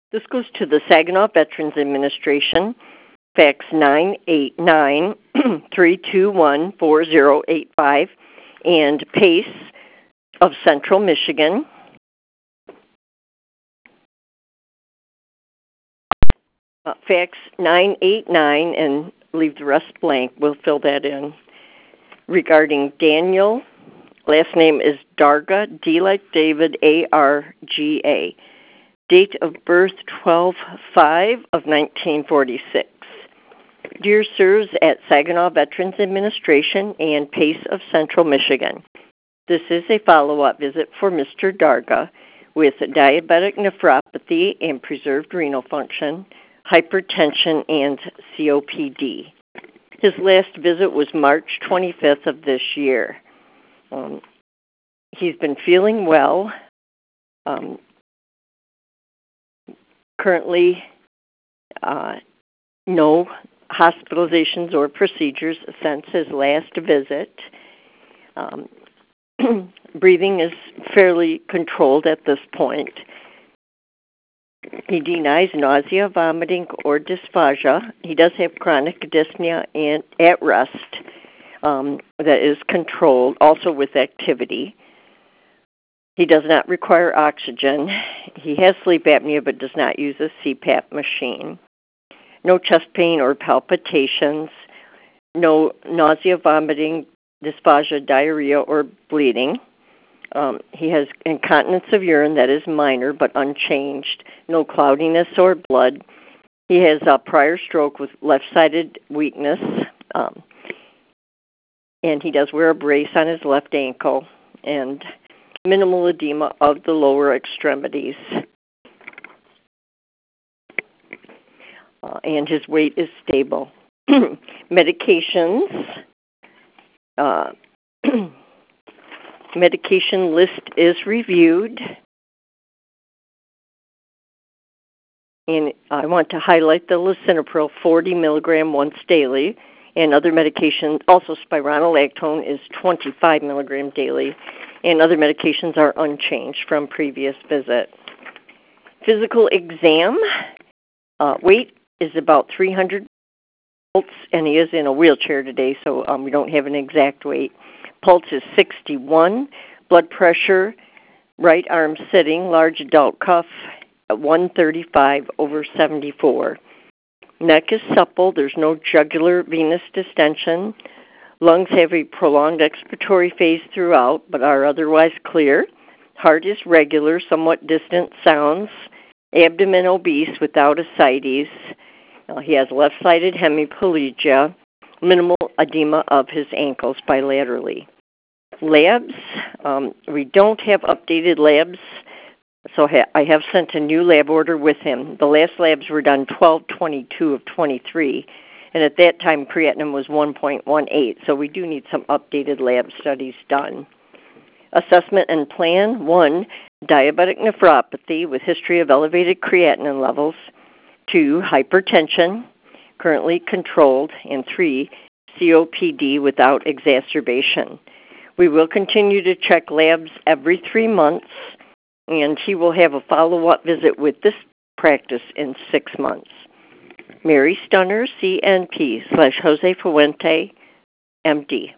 This goes to the Saginaw Veterans Administration, fax 989-321-4085, and PACE of Central Michigan. Fax 989 and leave the rest blank. We'll fill that in. Regarding Daniel, last name is Darga, D like David, A-R-G-A. Date of birth 12/5 of 1946. Dear Sirs at Saginaw Veterans Administration and PACE of Central Michigan. This is a follow-up visit for Mr. Darga with diabetic nephropathy and preserved renal function, hypertension, and COPD. His last visit was March 25th of this year. He's been feeling well. Currently, no hospitalizations or procedures since his last visit. Breathing is fairly controlled at this point. He denies nausea, vomiting, or dysphagia. He does have chronic dyspnea and at rest that is controlled, also with activity. He does not require oxygen. He has sleep apnea but does not use a CPAP machine. No chest pain or palpitations. No nausea, vomiting, dysphagia, diarrhea, or bleeding. He has incontinence of urine that is minor but unchanged. No cloudiness or blood. He has a prior stroke with left-sided weakness. And he does wear a brace on his left ankle. And minimal edema of the lower extremities. And his weight is stable. Medications. Medication list is reviewed. And I want to highlight the lisinopril 40 milligram once daily. And other medications, also spironolactone is 25 milligram daily. And other medications are unchanged from previous visit. Physical exam. Weight is about 300 volts, and he is in a wheelchair today, so we don't have an exact weight. Pulse is 61. Blood pressure, right arm sitting, large adult cuff, 135/74. Neck is supple. There's no jugular venous distension. Lungs have a prolonged expiratory phase throughout, but are otherwise clear. Heart is regular, somewhat distant sounds. Abdomen obese without ascites. He has left-sided hemiplegia. Minimal edema of his ankles bilaterally. Labs, we don't have updated labs, so I have sent a new lab order with him. The last labs were done 12/22 of 23, and at that time creatinine was 1.18, so we do need some updated lab studies done. Assessment and plan: 1, diabetic nephropathy with history of elevated creatinine levels. 2, hypertension, currently controlled. And 3, COPD without exacerbation. We will continue to check labs every 3 months, and he will have a follow-up visit with this practice in 6 months. Mary Stunner, CNP /Jose Fuente, MD.